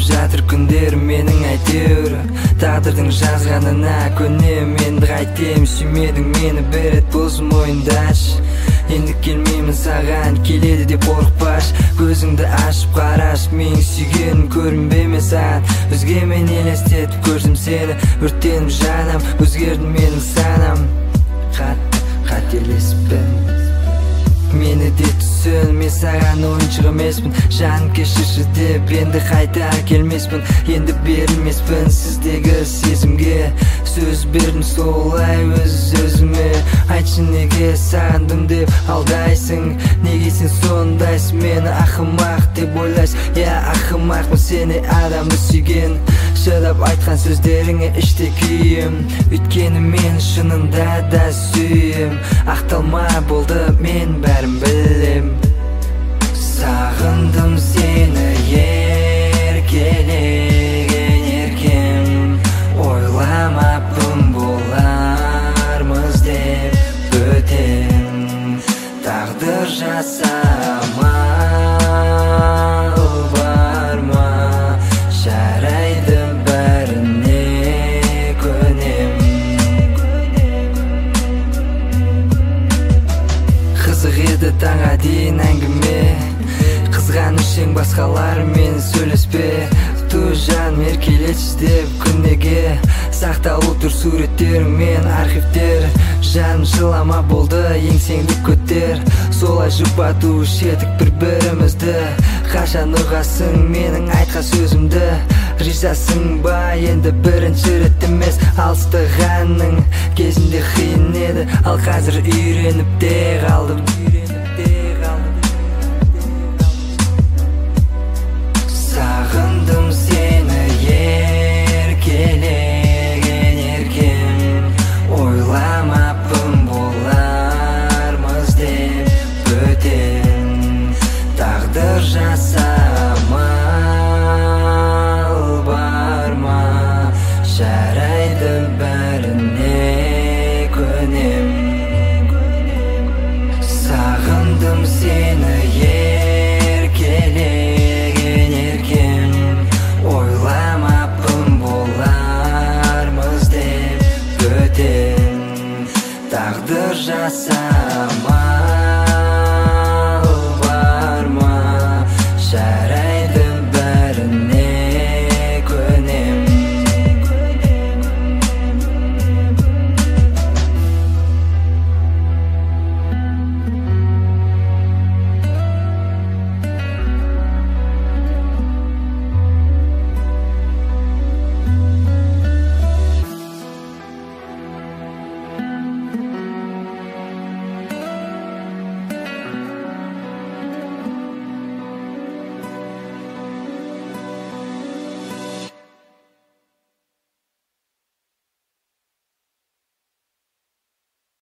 жатыр күндерім менің әйтеуір. Тағдырдың жазғанына көнем, енді қайтем. Сүймедің мені бір рет болсын мойындашы. Енді келмеймін саған, келеді деп қорықпаш. Көзіңді ашып қараш, менің сүйгенім көрінбей ме саған? Өзгемен елестетіп көрдім сені, өртеніп жанам, өзгерді менің санам. Қателеспін, мені де түсін, мен саған ойыншық емеспін. Жаным кешірші деп енді қайта келмеспін. Енді берілмеспін сіздегі сезімге. Сөз бердім солай өз-өзіме. Айтшы неге сағындым деп алдайсың? Неге сен сондайсың, мені ақымақ деп ойлайсың? Я ақымақпын сені адамды сүйген. Шыдап айтқан сөздеріңе іште күйім, өйткені мен шынында да сүйем. Ақталма болды, мен бәрін білем. Сағындым сені еркелеген еркем. Ойламаппын болармыз деп бөтен. Тағдыр жасама бар ма? Жарайды бәріне көнем. Қызық еді таңға дейін әңгіме, қызғанышың басқалармен сөйлеспе. Жаным еркелетші деп күнеге, сақталу тұр суреттерің мен архивтер. Жаным жылама болды, еңсеңді көтер. Солай жұбатушы едік бір-бірімізді. Қашан ұғасың менің айтқан сөзімді? Ризасың ба енді бірінші рет емес? Алыстағанның кезінде қиын еді, ал қазір үйреніп те қалдым. Сағындым сені еркелеген еркем. Ойламаппын болармыз деп бөтен. Тағдыр жасама бар ма? Жарайды бәріне көнем. Сағындым сені еркелеген еркем. Ойламаппын болармыз деп бөтен. Тағдыр жасама